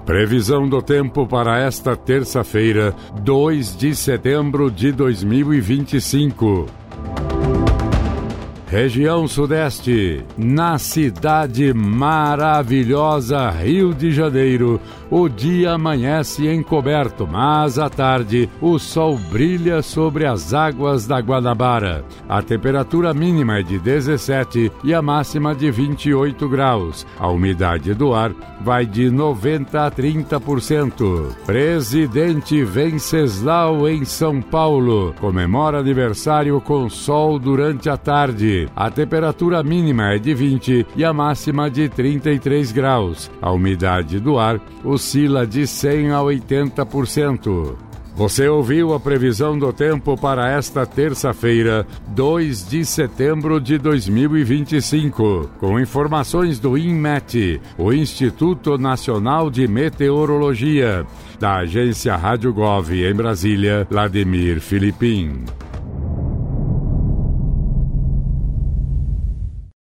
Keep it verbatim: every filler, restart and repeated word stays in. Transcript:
Previsão do tempo para esta terça-feira, dois de setembro de dois mil e vinte e cinco. Região Sudeste, na cidade maravilhosa Rio de Janeiro, o dia amanhece encoberto, mas à tarde o sol brilha sobre as águas da Guanabara. A temperatura mínima é de dezessete e a máxima de vinte e oito graus. A umidade do ar vai de noventa a trinta por cento. Presidente Venceslau em São Paulo comemora aniversário com sol durante a tarde. A temperatura mínima é de vinte e a máxima de trinta e três graus. A umidade do ar oscila de cem a oitenta por cento. Você ouviu a previsão do tempo para esta terça-feira, dois de setembro de dois mil e vinte e cinco, com informações do INMET, o Instituto Nacional de Meteorologia, da agência Rádio Gov em Brasília, Vladimir Filipim.